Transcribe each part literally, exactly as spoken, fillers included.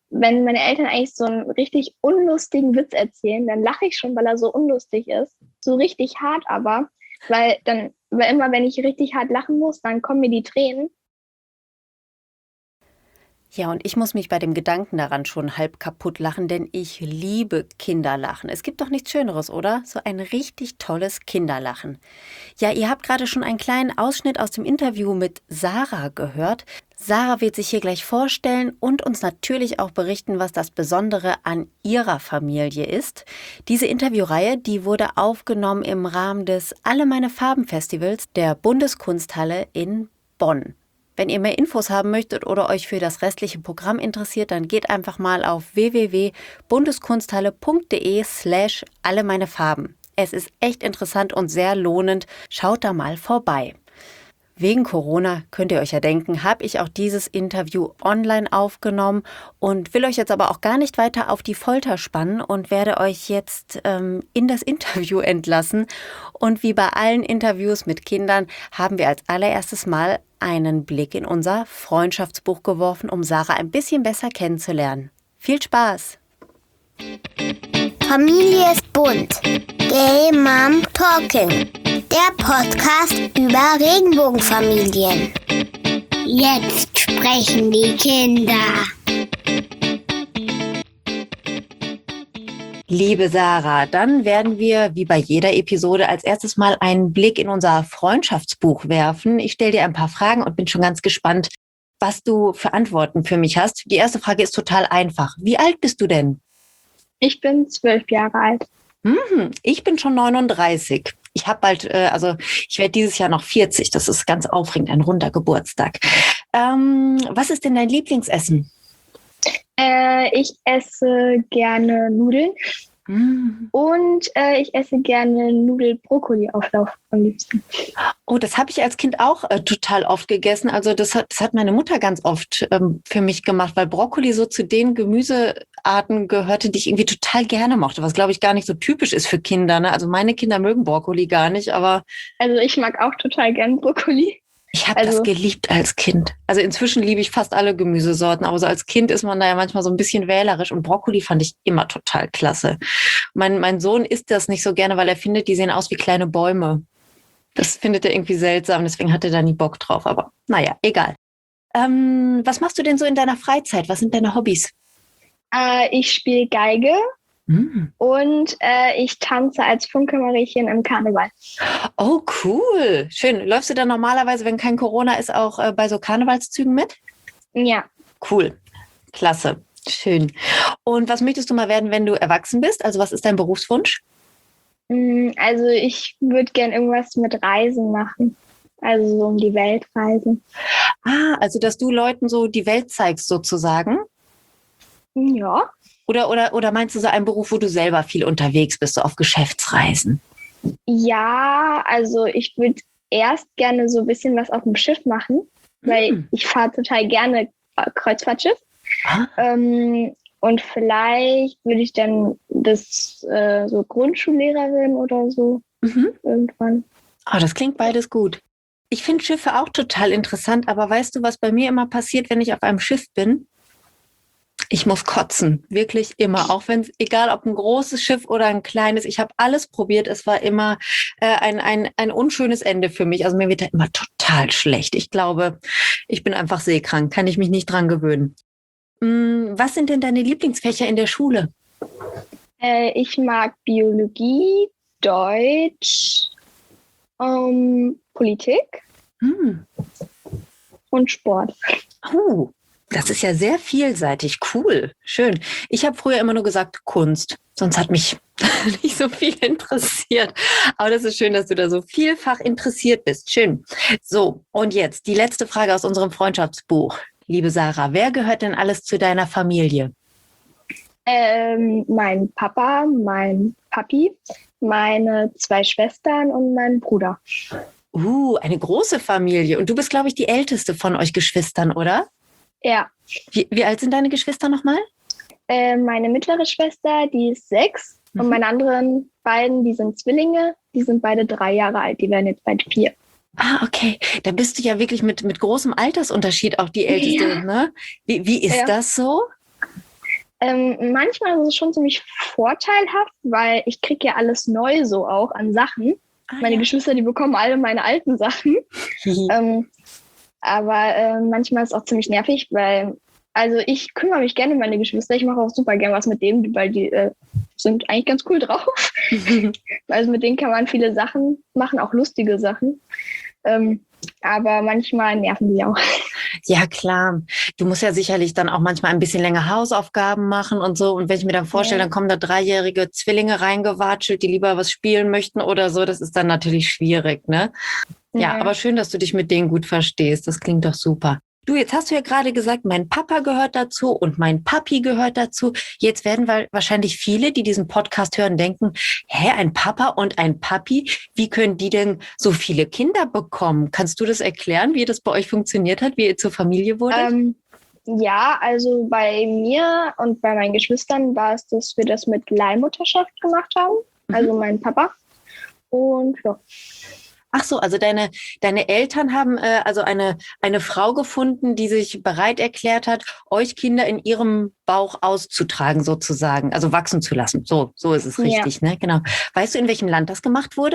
wenn meine Eltern eigentlich so einen richtig unlustigen Witz erzählen, dann lache ich schon, weil er so unlustig ist. So richtig hart aber, weil dann, weil immer, wenn ich richtig hart lachen muss, dann kommen mir die Tränen. Ja, und ich muss mich bei dem Gedanken daran schon halb kaputt lachen, denn ich liebe Kinderlachen. Es gibt doch nichts Schöneres, oder? So ein richtig tolles Kinderlachen. Ja, ihr habt gerade schon einen kleinen Ausschnitt aus dem Interview mit Sarah gehört. Sarah wird sich hier gleich vorstellen und uns natürlich auch berichten, was das Besondere an ihrer Familie ist. Diese Interviewreihe, die wurde aufgenommen im Rahmen des Alle meine Farben Festivals der Bundeskunsthalle in Bonn. Wenn ihr mehr Infos haben möchtet oder euch für das restliche Programm interessiert, dann geht einfach mal auf w w w punkt bundeskunsthalle punkt d e slash alle meine Farben. Es ist echt interessant und sehr lohnend. Schaut da mal vorbei. Wegen Corona, könnt ihr euch ja denken, habe ich auch dieses Interview online aufgenommen und will euch jetzt aber auch gar nicht weiter auf die Folter spannen und werde euch jetzt ähm, in das Interview entlassen. Und wie bei allen Interviews mit Kindern haben wir als allererstes Mal einen Blick in unser Freundschaftsbuch geworfen, um Sarah ein bisschen besser kennenzulernen. Viel Spaß! Familie ist bunt. Gay Mom Talking. Der Podcast über Regenbogenfamilien. Jetzt sprechen die Kinder. Liebe Sarah, dann werden wir wie bei jeder Episode als erstes mal einen Blick in unser Freundschaftsbuch werfen. Ich stelle dir ein paar Fragen und bin schon ganz gespannt, was du für Antworten für mich hast. Die erste Frage ist total einfach. Wie alt bist du denn? Ich bin zwölf Jahre alt. Hm, ich bin schon neununddreißig. Ich habe bald, äh, also ich werde dieses Jahr noch vierzig. Das ist ganz aufregend, ein runder Geburtstag. Ähm, was ist denn dein Lieblingsessen? Äh, ich esse gerne Nudeln Mm. und äh, ich esse gerne Nudel-Brokkoli-Auflauf am liebsten. Oh, das habe ich als Kind auch äh, total oft gegessen. Also das hat, das hat meine Mutter ganz oft ähm, für mich gemacht, weil Brokkoli so zu den Gemüsearten gehörte, die ich irgendwie total gerne mochte, was glaube ich gar nicht so typisch ist für Kinder. Ne? Also meine Kinder mögen Brokkoli gar nicht, aber Also ich mag auch total gern Brokkoli. ich habe Also- das geliebt als Kind. Also inzwischen liebe ich fast alle Gemüsesorten, aber so als Kind ist man da ja manchmal so ein bisschen wählerisch und Brokkoli fand ich immer total klasse. Mein, mein Sohn isst das nicht so gerne, weil er findet, die sehen aus wie kleine Bäume. Das findet er irgendwie seltsam, deswegen hat er da nie Bock drauf. Aber naja, egal. Ähm, was machst du denn so in deiner Freizeit? Was sind deine Hobbys? Äh, ich spiele Geige Hm. und äh, ich tanze als Funke-Mariechen im Karneval. Oh, cool. Schön. Läufst du dann normalerweise, wenn kein Corona ist, auch äh, bei so Karnevalszügen mit? Ja, Cool. Klasse. Schön. Und was möchtest du mal werden, wenn du erwachsen bist? Also was ist dein Berufswunsch? mm, also ich würde gern irgendwas mit Reisen machen. Also so um die Welt reisen. Ah, also dass du Leuten so die Welt zeigst sozusagen? Ja, Oder, oder, oder meinst du so einen Beruf, wo du selber viel unterwegs bist, so auf Geschäftsreisen? ja, also ich würde erst gerne so ein bisschen was auf dem Schiff machen, weil Hm. ich fahre total gerne äh, Kreuzfahrtschiff. Ah, Ähm, und vielleicht würde ich dann das äh, so Grundschullehrerin oder so mhm. irgendwann. Oh, das klingt beides gut. Ich finde Schiffe auch total interessant, aber weißt du, was bei mir immer passiert, wenn ich auf einem Schiff bin? Ich muss kotzen, wirklich immer, auch wenn es, egal ob ein großes Schiff oder ein kleines, ich habe alles probiert, es war immer äh, ein, ein, ein unschönes Ende für mich. Also mir wird da immer total schlecht. Ich glaube, ich bin einfach seekrank, kann ich mich nicht dran gewöhnen. Hm, was sind denn deine Lieblingsfächer in der Schule? Äh, ich mag Biologie, Deutsch, ähm, Politik Hm. und Sport. Oh, das ist ja sehr vielseitig. Cool, schön. Ich habe früher immer nur gesagt Kunst, sonst hat mich nicht so viel interessiert. Aber das ist schön, dass du da so vielfach interessiert bist. Schön. So, und jetzt die letzte Frage aus unserem Freundschaftsbuch. Liebe Sarah, wer gehört denn alles zu deiner Familie? Ähm, mein Papa, mein Papi, meine zwei Schwestern und mein Bruder. Uh, eine große Familie. Und du bist, glaube ich, die älteste von euch Geschwistern, oder? Ja, Wie, wie alt sind deine Geschwister nochmal? äh, meine mittlere Schwester, die ist sechs. Mhm. Und meine anderen beiden, die sind Zwillinge, die sind beide drei Jahre alt. Die werden jetzt bald vier. Ah, okay. Da bist du ja wirklich mit, mit großem Altersunterschied auch die Älteste, Ja. ne? Wie, wie ist Ja. das so? Ähm, manchmal ist es schon ziemlich vorteilhaft, weil ich kriege ja alles neu so auch an Sachen. Ah, Meine ja. Geschwister, die bekommen alle meine alten Sachen. ähm, aber äh, manchmal ist es auch ziemlich nervig, weil, also ich kümmere mich gerne um meine Geschwister. Ich mache auch super gerne was mit denen, weil die äh, sind eigentlich ganz cool drauf. Also mit denen kann man viele Sachen machen, auch lustige Sachen. Ähm, aber manchmal nerven die auch. Ja, klar. Du musst ja sicherlich dann auch manchmal ein bisschen länger Hausaufgaben machen und so. Und wenn ich mir dann vorstelle, Ja. dann kommen da dreijährige Zwillinge reingewatschelt, die lieber was spielen möchten oder so. Das ist dann natürlich schwierig, ne? Ja, Ja. aber schön, dass du dich mit denen gut verstehst. Das klingt doch super. Du, jetzt hast du ja gerade gesagt, mein Papa gehört dazu und mein Papi gehört dazu. Jetzt werden wa- wahrscheinlich viele, die diesen Podcast hören, denken, hä, ein Papa und ein Papi, wie können die denn so viele Kinder bekommen? Kannst du das erklären, wie das bei euch funktioniert hat, wie ihr zur Familie wurdet? Ähm, ja, also bei mir und bei meinen Geschwistern war es, dass wir das mit Leihmutterschaft gemacht haben. Also mein Papa. Und ja. Ach so, also deine, deine Eltern haben äh, also eine, eine Frau gefunden, die sich bereit erklärt hat, euch Kinder in ihrem Bauch auszutragen sozusagen, also wachsen zu lassen. So, so ist es richtig, ne? Genau. Weißt du, in welchem Land das gemacht wurde?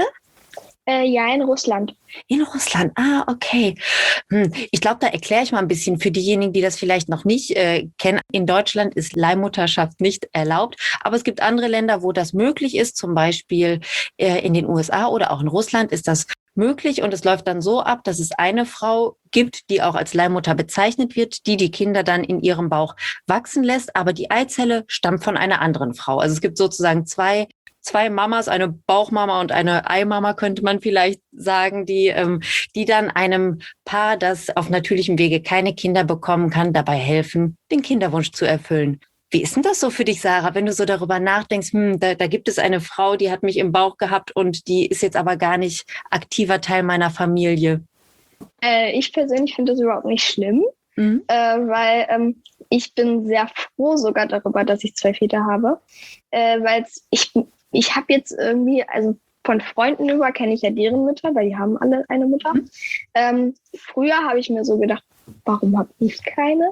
Äh, ja, in Russland. In Russland, ah, okay. Hm. Ich glaube, da erkläre ich mal ein bisschen für diejenigen, die das vielleicht noch nicht äh, kennen. In Deutschland ist Leihmutterschaft nicht erlaubt, aber es gibt andere Länder, wo das möglich ist. Zum Beispiel äh, in den U S A oder auch in Russland ist das möglich und es läuft dann so ab, dass es eine Frau gibt, die auch als Leihmutter bezeichnet wird, die die Kinder dann in ihrem Bauch wachsen lässt, aber die Eizelle stammt von einer anderen Frau. Also es gibt sozusagen zwei zwei Mamas, eine Bauchmama und eine Eimama, könnte man vielleicht sagen, die, ähm, die dann einem Paar, das auf natürlichem Wege keine Kinder bekommen kann, dabei helfen, den Kinderwunsch zu erfüllen. Wie ist denn das so für dich, Sarah, wenn du so darüber nachdenkst, hm, da, da gibt es eine Frau, die hat mich im Bauch gehabt und die ist jetzt aber gar nicht aktiver Teil meiner Familie? Äh, ich persönlich finde das überhaupt nicht schlimm, Mhm. äh, weil ähm, ich bin sehr froh sogar darüber, dass ich zwei Väter habe. Äh, weil ich, ich habe jetzt irgendwie, also von Freunden über kenne ich ja deren Mütter, weil die haben alle eine Mutter. Mhm. Ähm, früher habe ich mir so gedacht, warum habe ich keine?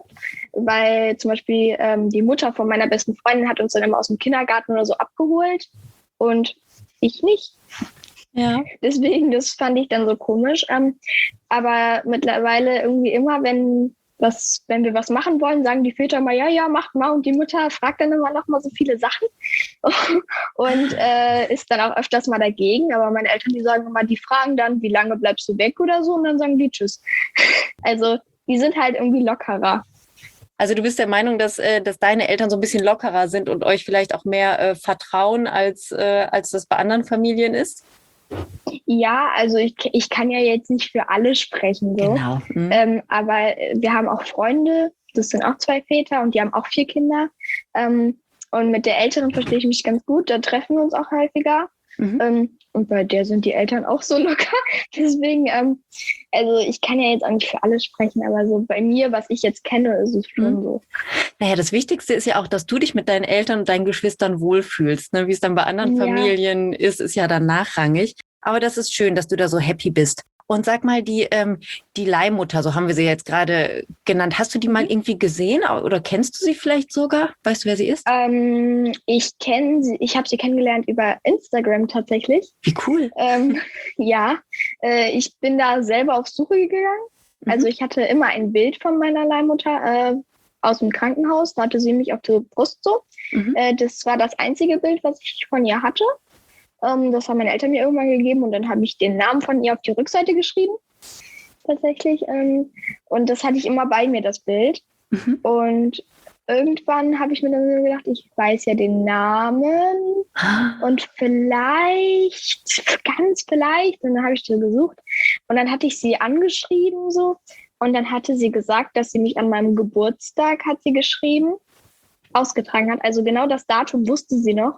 Weil zum Beispiel ähm, die Mutter von meiner besten Freundin hat uns dann immer aus dem Kindergarten oder so abgeholt und ich nicht. Ja. Deswegen, das fand ich dann so komisch. Ähm, aber mittlerweile irgendwie immer, wenn was, wenn wir was machen wollen, sagen die Väter mal, ja, ja, macht mal. Und die Mutter fragt dann immer noch mal so viele Sachen und äh, ist dann auch öfters mal dagegen. Aber meine Eltern, die sagen immer, die fragen dann, wie lange bleibst du weg oder so? Und dann sagen die Tschüss. Also die sind halt irgendwie lockerer. Also du bist der Meinung, dass, äh, dass deine Eltern so ein bisschen lockerer sind und euch vielleicht auch mehr äh, vertrauen, als, äh, als das bei anderen Familien ist? Ja, also ich, ich kann ja jetzt nicht für alle sprechen, so. Genau. Mhm. Ähm, aber wir haben auch Freunde, das sind auch zwei Väter und die haben auch vier Kinder. Ähm, und mit der Älteren verstehe ich mich ganz gut, da treffen wir uns auch häufiger. Mhm. Ähm, und bei der sind die Eltern auch so locker. Deswegen, ähm, also ich kann ja jetzt auch nicht für alle sprechen, aber so bei mir, was ich jetzt kenne, ist es schon Mhm. so. Naja, das Wichtigste ist ja auch, dass du dich mit deinen Eltern und deinen Geschwistern wohlfühlst. Ne? Wie es dann bei anderen Ja. Familien ist, ist ja dann nachrangig. Aber das ist schön, dass du da so happy bist. Und sag mal, die, ähm, die Leihmutter, so haben wir sie jetzt gerade genannt, hast du die mal irgendwie gesehen oder kennst du sie vielleicht sogar? Weißt du, wer sie ist? Ähm, ich kenne sie, ich habe sie kennengelernt über Instagram tatsächlich. Wie cool. Ähm, ja, äh, ich bin da selber auf Suche gegangen. Also ich hatte immer ein Bild von meiner Leihmutter äh, aus dem Krankenhaus. Da hatte sie mich auf der Brust so. Mhm. Äh, das war das einzige Bild, was ich von ihr hatte. Ähm, das haben meine Eltern mir irgendwann gegeben und dann habe ich den Namen von ihr auf die Rückseite geschrieben. Tatsächlich. Ähm, und das hatte ich immer bei mir, das Bild. Mhm. Und irgendwann habe ich mir dann so gedacht, ich weiß ja den Namen und vielleicht, ganz vielleicht, und dann habe ich sie gesucht und dann hatte ich sie angeschrieben so und dann hatte sie gesagt, dass sie mich an meinem Geburtstag, hat sie geschrieben, ausgetragen hat. Also genau das Datum wusste sie noch.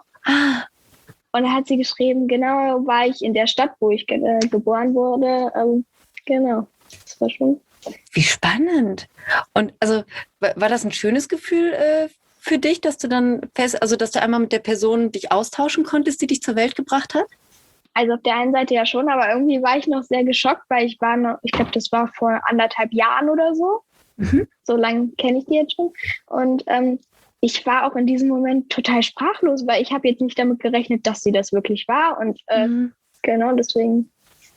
Und dann hat sie geschrieben, genau war ich in der Stadt, wo ich ge- äh, geboren wurde. Ähm, genau, das war schon... Wie spannend. Und also war war das ein schönes Gefühl äh, für dich, dass du dann fest, also dass du einmal mit der Person dich austauschen konntest, die dich zur Welt gebracht hat? Also auf der einen Seite ja schon, aber irgendwie war ich noch sehr geschockt, weil ich war noch, ich glaube, das war vor anderthalb Jahren oder so. Mhm. So lange kenne ich die jetzt schon. Und ähm, ich war auch in diesem Moment total sprachlos, weil ich habe jetzt nicht damit gerechnet, dass sie das wirklich war. Und äh, Mhm. genau deswegen.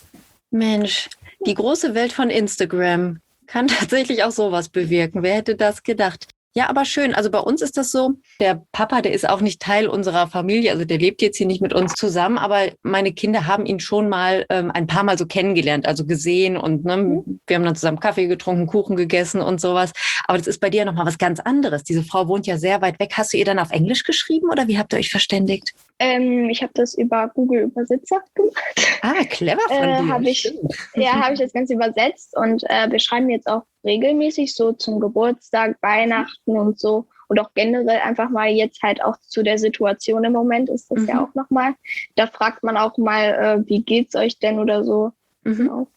Mensch, die große Welt von Instagram kann tatsächlich auch sowas bewirken. Wer hätte das gedacht? Ja, aber schön. Also bei uns ist das so, der Papa, der ist auch nicht Teil unserer Familie, also der lebt jetzt hier nicht mit uns zusammen, aber meine Kinder haben ihn schon mal ähm, ein paar Mal so kennengelernt, also gesehen und ne, Mhm. wir haben dann zusammen Kaffee getrunken, Kuchen gegessen und sowas. Aber das ist bei dir nochmal was ganz anderes. Diese Frau wohnt ja sehr weit weg. Hast du ihr dann auf Englisch geschrieben oder wie habt ihr euch verständigt? Ähm, ich habe das über Google Übersetzer gemacht. Ah, clever von Äh, dir. habe ich, Stimmt. ja, habe ich das Ganze übersetzt und äh, wir schreiben jetzt auch regelmäßig so zum Geburtstag, Weihnachten und so und auch generell einfach mal jetzt halt auch zu der Situation im Moment ist das Mhm. ja auch nochmal. Da fragt man auch mal, äh, wie geht's euch denn oder so. Mhm. Genau.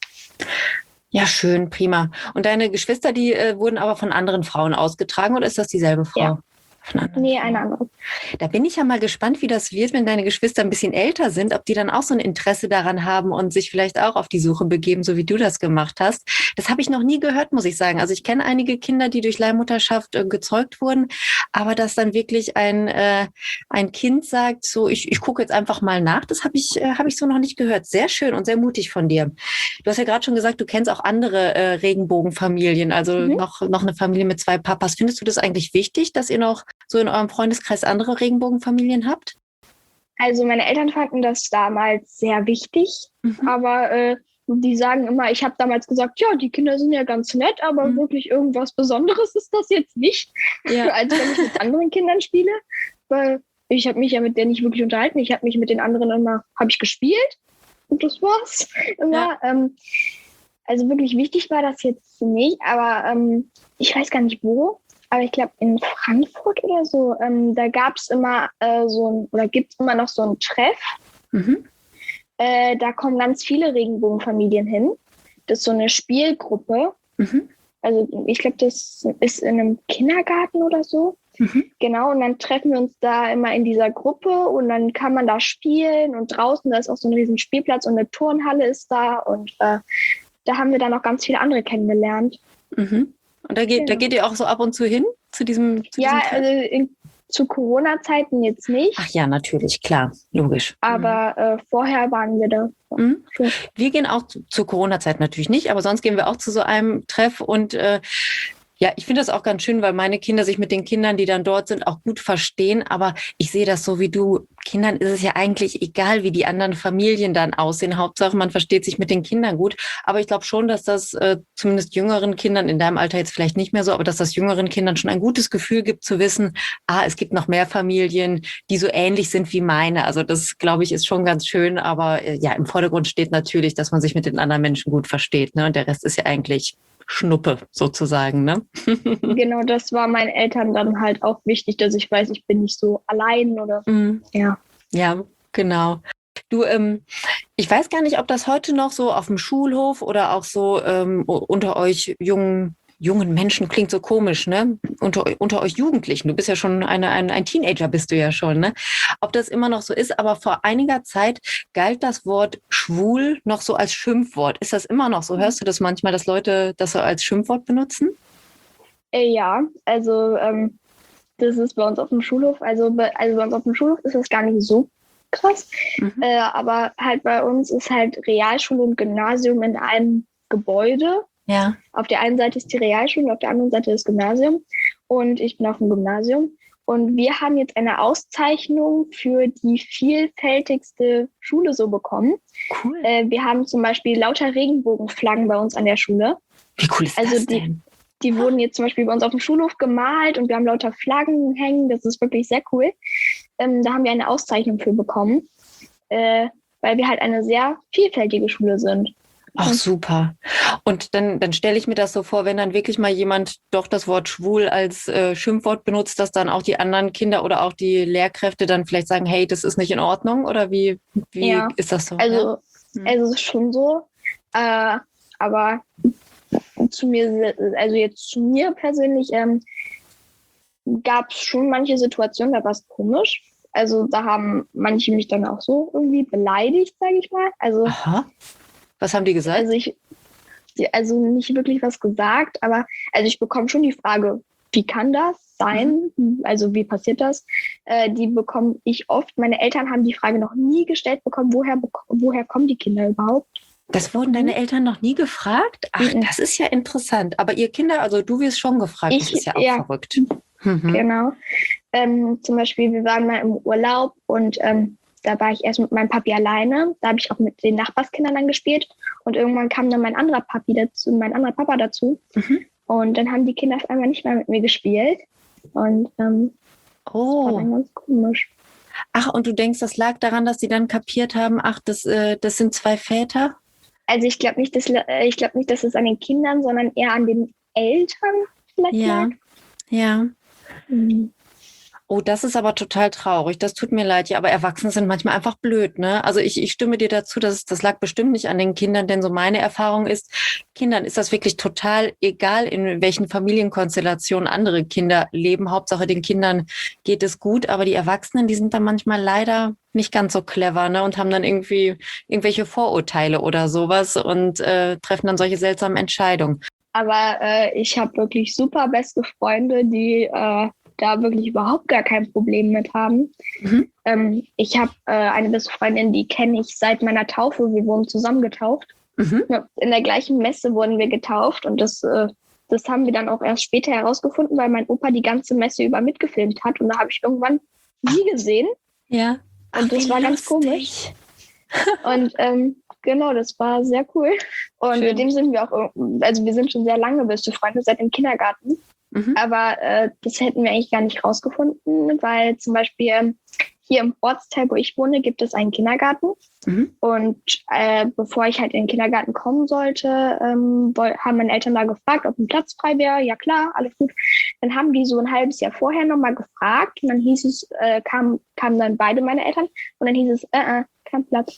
Ja, schön, prima. Und deine Geschwister, die äh, wurden aber von anderen Frauen ausgetragen oder ist das dieselbe Frau? Ja. Von anderen Nee, Frauen. eine andere. Da bin ich ja mal gespannt, wie das wird, wenn deine Geschwister ein bisschen älter sind, ob die dann auch so ein Interesse daran haben und sich vielleicht auch auf die Suche begeben, so wie du das gemacht hast. Das habe ich noch nie gehört, muss ich sagen. Also ich kenne einige Kinder, die durch Leihmutterschaft äh, gezeugt wurden, aber dass dann wirklich ein, äh, ein Kind sagt, so ich, ich gucke jetzt einfach mal nach, das habe ich, äh, hab ich so noch nicht gehört. Sehr schön und sehr mutig von dir. Du hast ja gerade schon gesagt, du kennst auch andere äh, Regenbogenfamilien, also Mhm. noch, noch eine Familie mit zwei Papas. Findest du das eigentlich wichtig, dass ihr noch so in eurem Freundeskreis andere Regenbogenfamilien habt? Also meine Eltern fanden das damals sehr wichtig, Mhm. aber äh, die sagen immer, ich habe damals gesagt, ja, die Kinder sind ja ganz nett, aber Mhm. wirklich irgendwas Besonderes ist das jetzt nicht, Ja. als wenn ich mit anderen Kindern spiele, weil ich habe mich ja mit denen nicht wirklich unterhalten. Ich habe mich mit den anderen immer, habe ich gespielt und das war's immer. Ja. Ähm, also wirklich wichtig war das jetzt nicht, aber ähm, ich weiß gar nicht wo. Aber ich glaube in Frankfurt oder so, ähm, da gab es immer äh, so ein, oder gibt es immer noch so einen Treff. Mhm. Äh, da kommen ganz viele Regenbogenfamilien hin. Das ist so eine Spielgruppe. Mhm. Also ich glaube, das ist in einem Kindergarten oder so. Mhm. Genau, und dann treffen wir uns da immer in dieser Gruppe und dann kann man da spielen und draußen, da ist auch so ein riesen Spielplatz und eine Turnhalle ist da und äh, da haben wir dann auch ganz viele andere kennengelernt. Mhm. Und da geht, Ja. da geht ihr auch so ab und zu hin zu diesem, zu Ja, diesem Treff? also in, zu Corona-Zeiten jetzt nicht, Ach ja, natürlich, klar, logisch. aber äh, vorher waren wir da. Mhm. schon. Wir gehen auch zu, zur Corona-Zeit natürlich nicht, aber sonst gehen wir auch zu so einem Treff und äh, ja, ich finde das auch ganz schön, weil meine Kinder sich mit den Kindern, die dann dort sind, auch gut verstehen. Aber ich sehe das so wie du. Kindern ist es ja eigentlich egal, wie die anderen Familien dann aussehen. Hauptsache, man versteht sich mit den Kindern gut. Aber ich glaube schon, dass das äh, zumindest jüngeren Kindern, in deinem Alter jetzt vielleicht nicht mehr so, aber dass das jüngeren Kindern schon ein gutes Gefühl gibt zu wissen, ah, es gibt noch mehr Familien, die so ähnlich sind wie meine. Also das, glaube ich, ist schon ganz schön. Aber äh, ja, im Vordergrund steht natürlich, dass man sich mit den anderen Menschen gut versteht. Ne? Und der Rest ist ja eigentlich Schnuppe sozusagen, ne? Genau, das war meinen Eltern dann halt auch wichtig, dass ich weiß, ich bin nicht so allein oder Mhm. ja. Ja, genau. Du, ähm, ich weiß gar nicht, ob das heute noch so auf dem Schulhof oder auch so ähm, unter euch jungen, jungen Menschen klingt so komisch, ne? Unter, unter euch Jugendlichen. Du bist ja schon eine, ein, ein Teenager, bist du ja schon, ne? Ob das immer noch so ist, aber vor einiger Zeit galt das Wort schwul noch so als Schimpfwort. Ist das immer noch so? Hörst du das manchmal, dass Leute das so als Schimpfwort benutzen? Äh, ja, also ähm, das ist bei uns auf dem Schulhof, also bei, also bei uns auf dem Schulhof ist das gar nicht so krass, Mhm. äh, aber halt bei uns ist halt Realschule und Gymnasium in einem Gebäude. Ja. Auf der einen Seite ist die Realschule, auf der anderen Seite das Gymnasium und ich bin auf dem Gymnasium. Und wir haben jetzt eine Auszeichnung für die vielfältigste Schule so bekommen. Cool. Äh, wir haben zum Beispiel lauter Regenbogenflaggen bei uns an der Schule. Wie cool ist also das die- denn? Die wurden jetzt zum Beispiel bei uns auf dem Schulhof gemalt und wir haben lauter Flaggen hängen. Das ist wirklich sehr cool. Ähm, da haben wir eine Auszeichnung für bekommen, äh, weil wir halt eine sehr vielfältige Schule sind. Ach, super. Und dann, dann stelle ich mir das so vor, wenn dann wirklich mal jemand doch das Wort schwul als äh, Schimpfwort benutzt, dass dann auch die anderen Kinder oder auch die Lehrkräfte dann vielleicht sagen, hey, das ist nicht in Ordnung? Oder wie, wie Ja. ist das so? Also, ja? Hm. also es ist schon so. Äh, aber zu mir, also jetzt zu mir persönlich, ähm, gab es schon manche Situationen, da war es komisch. Also da haben manche mich dann auch so irgendwie beleidigt, sage ich mal. Also, Aha. Was haben die gesagt? also ich, die- also nicht wirklich was gesagt, aber also ich bekomme schon die Frage, wie kann das sein? Also wie passiert das? Äh, die bekomme ich oft. Meine Eltern haben die Frage noch nie gestellt bekommen, woher, woher kommen die Kinder überhaupt? Das wurden deine Eltern noch nie gefragt? Ach, Mhm. das ist ja interessant. Aber ihr Kinder, also du wirst schon gefragt, Ich, das ist ja auch ja, verrückt. Mhm. Genau. Ähm, zum Beispiel, wir waren mal im Urlaub und ähm, da war ich erst mit meinem Papi alleine. Da habe ich auch mit den Nachbarskindern dann gespielt. Und irgendwann kam dann mein anderer Papi dazu, mein anderer Papa dazu. Mhm. Und dann haben die Kinder auf einmal nicht mehr mit mir gespielt. Und ähm, Oh. das war dann ganz komisch. Ach, und du denkst, das lag daran, dass sie dann kapiert haben, ach, das, äh, das sind zwei Väter? Also ich glaube nicht, dass äh, ich glaube nicht, dass es an den Kindern, sondern eher an den Eltern vielleicht Ja, lag. ja. Mhm. Oh, das ist aber total traurig. Das tut mir leid. Ja, aber Erwachsene sind manchmal einfach blöd, ne? Also ich, ich stimme dir dazu, dass das lag bestimmt nicht an den Kindern, denn so meine Erfahrung ist, Kindern ist das wirklich total egal, in welchen Familienkonstellationen andere Kinder leben. Hauptsache den Kindern geht es gut, aber die Erwachsenen, die sind dann manchmal leider nicht ganz so clever, ne? Und haben dann irgendwie irgendwelche Vorurteile oder sowas und äh, treffen dann solche seltsamen Entscheidungen. Aber äh, ich habe wirklich super beste Freunde, die äh, da wirklich überhaupt gar kein Problem mit haben. Mhm. Ähm, ich habe äh, eine beste Freundin, die kenne ich seit meiner Taufe. Wir wurden zusammen getauft. Mhm. In der gleichen Messe wurden wir getauft und das, äh, das haben wir dann auch erst später herausgefunden, weil mein Opa die ganze Messe über mitgefilmt hat und da habe ich irgendwann sie gesehen. Ja. Ach, Und das wie war ganz komisch. Und ähm, genau, das war sehr cool. Und Schön. mit dem sind wir auch, also wir sind schon sehr lange beste Freunde, seit dem Kindergarten. Mhm. Aber äh, das hätten wir eigentlich gar nicht rausgefunden, weil zum Beispiel hier im Ortsteil, wo ich wohne, gibt es einen Kindergarten. Mhm. Und äh, bevor ich halt in den Kindergarten kommen sollte, ähm, haben meine Eltern da gefragt, ob ein Platz frei wäre. Ja klar, alles gut. Dann haben die so ein halbes Jahr vorher nochmal gefragt und dann hieß es, äh, kamen kamen dann beide meine Eltern und dann hieß es, äh, äh, kein Platz.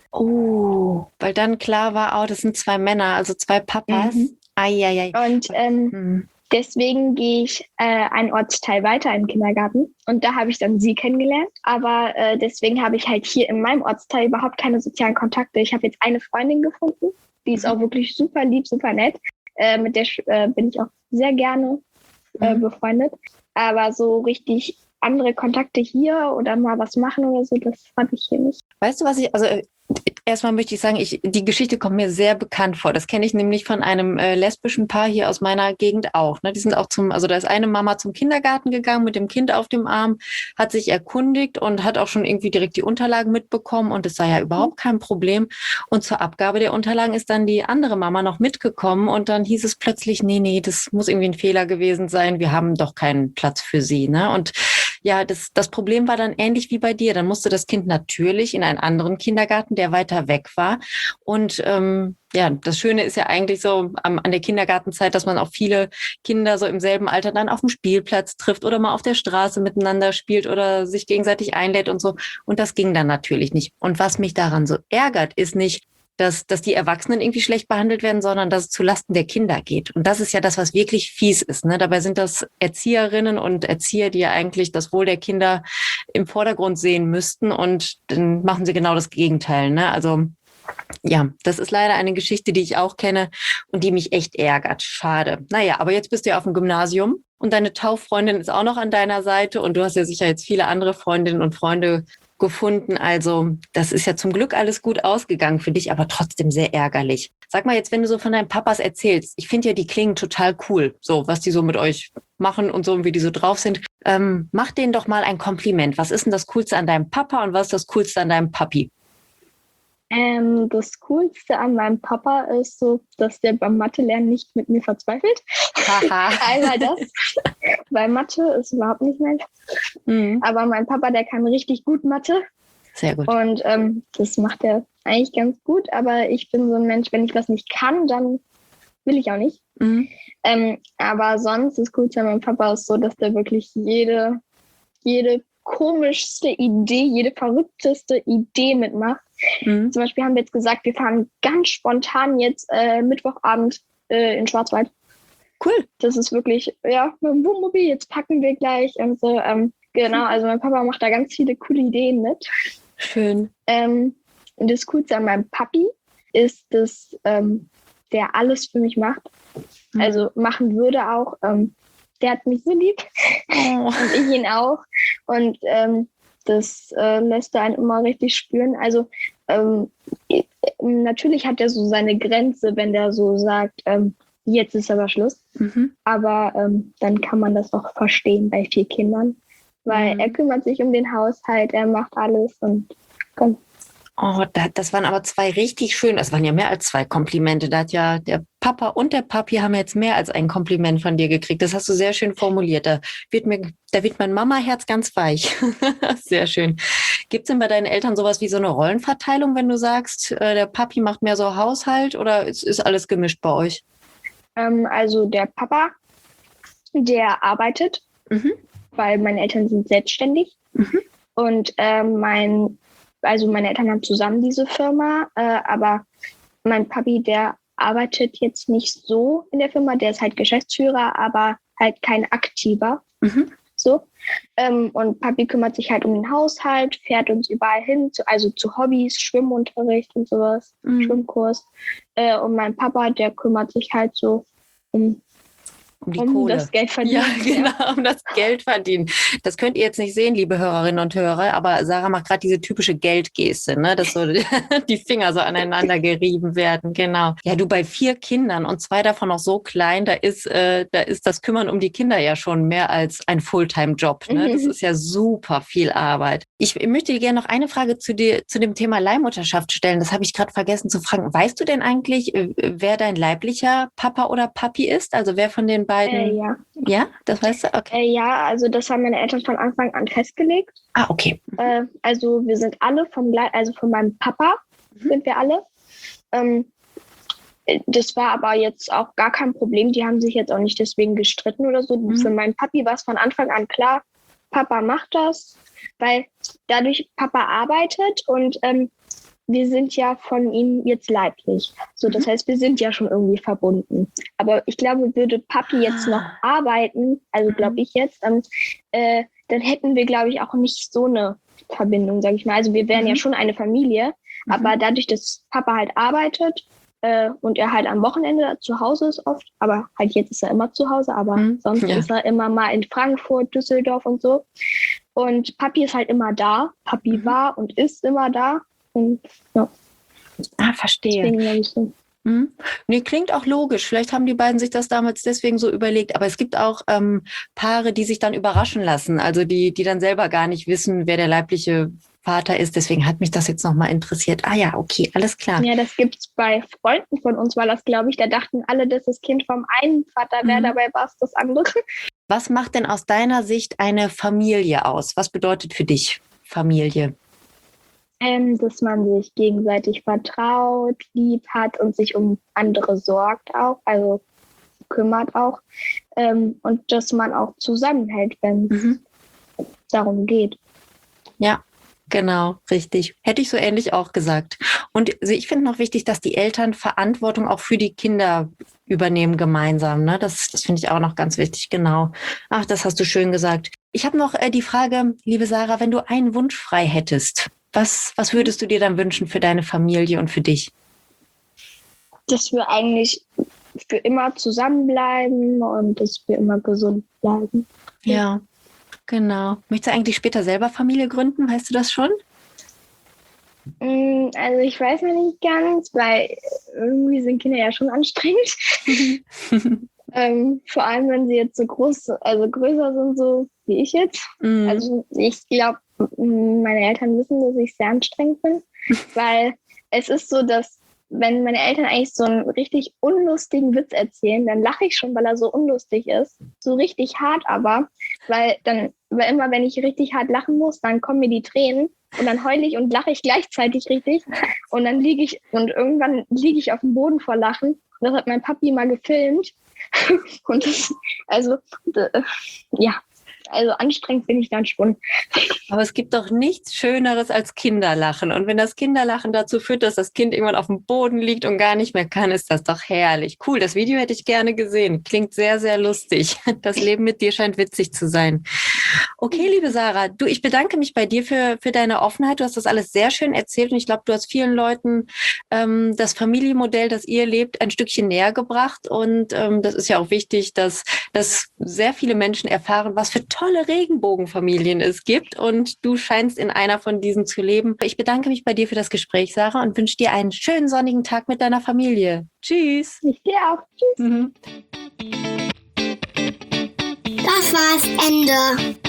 Oh, weil dann klar war, oh, das sind zwei Männer, also zwei Papas. Mhm. Eieiei. Und ähm, Hm. deswegen gehe ich äh, einen Ortsteil weiter in den Kindergarten und da habe ich dann sie kennengelernt. Aber äh, deswegen habe ich halt hier in meinem Ortsteil überhaupt keine sozialen Kontakte. Ich habe jetzt eine Freundin gefunden, die ist Mhm. auch wirklich super lieb, super nett. Äh, mit der äh, bin ich auch sehr gerne äh, Mhm. befreundet. Aber so richtig andere Kontakte hier oder mal was machen oder so, das habe ich hier nicht. Weißt du, was ich, also äh, erstmal möchte ich sagen, ich, die Geschichte kommt mir sehr bekannt vor. Das kenne ich nämlich von einem äh, lesbischen Paar hier aus meiner Gegend auch. Ne? Die sind auch zum, also da ist eine Mama zum Kindergarten gegangen mit dem Kind auf dem Arm, hat sich erkundigt und hat auch schon irgendwie direkt die Unterlagen mitbekommen und es sei ja überhaupt kein Problem. Und zur Abgabe der Unterlagen ist dann die andere Mama noch mitgekommen und dann hieß es plötzlich, nee, nee, das muss irgendwie ein Fehler gewesen sein. Wir haben doch keinen Platz für sie. Ne? Und ja, das, das Problem war dann ähnlich wie bei dir. Dann musste das Kind natürlich in einen anderen Kindergarten, der weiter weg war. Und ähm, ja, das Schöne ist ja eigentlich so am, an der Kindergartenzeit, dass man auch viele Kinder so im selben Alter dann auf dem Spielplatz trifft oder mal auf der Straße miteinander spielt oder sich gegenseitig einlädt und so. Und das ging dann natürlich nicht. Und was mich daran so ärgert, ist nicht, dass, dass die Erwachsenen irgendwie schlecht behandelt werden, sondern dass es zulasten der Kinder geht. Und das ist ja das, was wirklich fies ist. Ne? Dabei sind das Erzieherinnen und Erzieher, die ja eigentlich das Wohl der Kinder im Vordergrund sehen müssten. Und dann machen sie genau das Gegenteil. Ne? Also ja, das ist leider eine Geschichte, die ich auch kenne und die mich echt ärgert. Schade. Naja, aber jetzt bist du ja auf dem Gymnasium und deine Tauffreundin ist auch noch an deiner Seite und du hast ja sicher jetzt viele andere Freundinnen und Freunde gefunden. Also das ist ja zum Glück alles gut ausgegangen für dich, aber trotzdem sehr ärgerlich. Sag mal jetzt, wenn du so von deinen Papas erzählst, ich finde ja, die klingen total cool, so was die so mit euch machen und so und wie die so drauf sind. Ähm, mach denen doch mal ein Kompliment. Was ist denn das Coolste an deinem Papa und was ist das Coolste an deinem Papi? Ähm, das Coolste an meinem Papa ist so, dass der beim Mathe-Lernen nicht mit mir verzweifelt. Einmal das, weil Mathe ist überhaupt nicht meins. Mhm. Aber mein Papa, der kann richtig gut Mathe. Sehr gut. Und ähm, das macht er eigentlich ganz gut. Aber ich bin so ein Mensch, wenn ich was nicht kann, dann will ich auch nicht. Mhm. Ähm, aber sonst, das Coolste an meinem Papa ist so, dass der wirklich jede, jede komischste Idee, jede verrückteste Idee mitmacht. Mhm. Zum Beispiel haben wir jetzt gesagt, wir fahren ganz spontan jetzt äh, Mittwochabend äh, in Schwarzwald. Cool. Das ist wirklich, ja, mit dem Wohnmobil, jetzt packen wir gleich und so. Ähm, genau, also mein Papa macht da ganz viele coole Ideen mit. Schön. Ähm, und das Coolste an meinem Papi ist, dass ähm, der alles für mich macht. Mhm. Also machen würde auch. Ähm, der hat mich so lieb Oh. und ich ihn auch. Und ähm, das äh, lässt er einen immer richtig spüren. Also ähm, natürlich hat er so seine Grenze, wenn der so sagt, ähm, jetzt ist aber Schluss. Mhm. Aber ähm, dann kann man das auch verstehen bei vier Kindern, weil Mhm. er kümmert sich um den Haushalt, er macht alles und kommt. Oh, da, das waren aber zwei richtig schön, das waren ja mehr als zwei Komplimente. Da hat ja der Papa und der Papi haben jetzt mehr als ein Kompliment von dir gekriegt. Das hast du sehr schön formuliert. Da wird mir, da wird mein Mama-Herz ganz weich. Sehr schön. Gibt es denn bei deinen Eltern sowas wie so eine Rollenverteilung, wenn du sagst, äh, der Papi macht mehr so Haushalt oder ist, ist alles gemischt bei euch? Ähm, also der Papa, der arbeitet, Mhm. weil meine Eltern sind selbstständig. Mhm. Und ähm, mein, also meine Eltern haben zusammen diese Firma, äh, aber mein Papi, der arbeitet jetzt nicht so in der Firma, der ist halt Geschäftsführer, aber halt kein aktiver. Mhm. So. Ähm, und Papi kümmert sich halt um den Haushalt, fährt uns überall hin, zu, also zu Hobbys, Schwimmunterricht und sowas, Mhm. Schwimmkurs. Äh, und mein Papa, der kümmert sich halt so um, Um die um Kohle. das Geld verdienen. Ja, genau, um das Geld verdienen. Das könnt ihr jetzt nicht sehen, liebe Hörerinnen und Hörer, aber Sarah macht gerade diese typische Geldgeste, ne, dass so die Finger so aneinander gerieben werden, genau. Ja, du, bei vier Kindern und zwei davon noch so klein, da ist, äh, da ist das Kümmern um die Kinder ja schon mehr als ein Fulltime-Job, ne? Das Mhm. ist ja super viel Arbeit. Ich möchte dir gerne noch eine Frage zu dir, zu dem Thema Leihmutterschaft stellen. Das habe ich gerade vergessen zu fragen. Weißt du denn eigentlich, äh, wer dein leiblicher Papa oder Papi ist? Also wer von den beiden? Äh, ja. Ja, das weißt du? Okay. Äh, ja, also das haben meine Eltern von Anfang an festgelegt. Ah, okay. Äh, also wir sind alle vom, Gle- also von meinem Papa Mhm. sind wir alle. Ähm, äh, das war aber jetzt auch gar kein Problem. Die haben sich jetzt auch nicht deswegen gestritten oder so. Mhm. Für meinen Papi war es von Anfang an klar, Papa macht das, weil dadurch Papa arbeitet und ähm, wir sind ja von ihm jetzt leiblich. So, das Mhm. heißt, wir sind ja schon irgendwie verbunden. Aber ich glaube, würde Papi jetzt noch arbeiten, also Mhm. glaube ich jetzt, ähm, äh, dann hätten wir, glaube ich, auch nicht so eine Verbindung, sage ich mal. Also wir wären Mhm. ja schon eine Familie, Mhm. aber dadurch, dass Papa halt arbeitet äh, und er halt am Wochenende zu Hause ist oft, aber halt jetzt ist er immer zu Hause, aber Mhm. sonst Ja. ist er immer mal in Frankfurt, Düsseldorf und so. Und Papi ist halt immer da. Papi Mhm. war und ist immer da. Und ja, Ah, verstehe. deswegen glaube ich so. Mhm. Nee, klingt auch logisch. Vielleicht haben die beiden sich das damals deswegen so überlegt. Aber es gibt auch ähm, Paare, die sich dann überraschen lassen. Also die, die dann selber gar nicht wissen, wer der leibliche Vater ist. Deswegen hat mich das jetzt nochmal interessiert. Ah ja, okay, alles klar. Ja, das gibt es bei Freunden von uns, war das, glaube ich. Da dachten alle, dass das Kind vom einen Vater wäre, Mhm. dabei war es das andere. Was macht denn aus deiner Sicht eine Familie aus? Was bedeutet für dich Familie? Ähm, dass man sich gegenseitig vertraut, lieb hat und sich um andere sorgt auch, also kümmert auch. Ähm, und dass man auch zusammenhält, wenn es Mhm. darum geht. Ja, genau, richtig. Hätte ich so ähnlich auch gesagt. Und also ich finde noch wichtig, dass die Eltern Verantwortung auch für die Kinder übernehmen gemeinsam. Ne? Das, das finde ich auch noch ganz wichtig, genau. Ach, das hast du schön gesagt. Ich habe noch äh, die Frage, liebe Sarah, wenn du einen Wunsch frei hättest, was, was würdest du dir dann wünschen für deine Familie und für dich? Dass wir eigentlich für immer zusammenbleiben und dass wir immer gesund bleiben. Ja, genau. Möchtest du eigentlich später selber Familie gründen? Weißt du das schon? Mm, Also ich weiß noch nicht ganz, weil irgendwie sind Kinder ja schon anstrengend. ähm, vor allem, wenn sie jetzt so groß, also größer sind, so wie ich jetzt. Mhm. Also ich glaube, meine Eltern wissen, dass ich sehr anstrengend bin, weil es ist so, dass wenn meine Eltern eigentlich so einen richtig unlustigen Witz erzählen, dann lache ich schon, weil er so unlustig ist. So richtig hart aber, weil dann, weil immer wenn ich richtig hart lachen muss, dann kommen mir die Tränen und dann heule ich und lache ich gleichzeitig richtig und dann liege ich und irgendwann liege ich auf dem Boden vor Lachen. Und das hat mein Papi mal gefilmt und das, also äh, ja. Also anstrengend bin ich dann schon. Aber es gibt doch nichts Schöneres als Kinderlachen. Und wenn das Kinderlachen dazu führt, dass das Kind irgendwann auf dem Boden liegt und gar nicht mehr kann, ist das doch herrlich. Cool, das Video hätte ich gerne gesehen. Klingt sehr, sehr lustig. Das Leben mit dir scheint witzig zu sein. Okay, liebe Sarah, du, ich bedanke mich bei dir für, für deine Offenheit. Du hast das alles sehr schön erzählt und ich glaube, du hast vielen Leuten ähm, das Familienmodell, das ihr lebt, ein Stückchen näher gebracht. Und ähm, das ist ja auch wichtig, dass, dass sehr viele Menschen erfahren, was für tolle Regenbogenfamilien es gibt. Und du scheinst in einer von diesen zu leben. Ich bedanke mich bei dir für das Gespräch, Sarah, und wünsche dir einen schönen sonnigen Tag mit deiner Familie. Tschüss. Ich dir auch. Tschüss. Mhm. Das war's, Ende.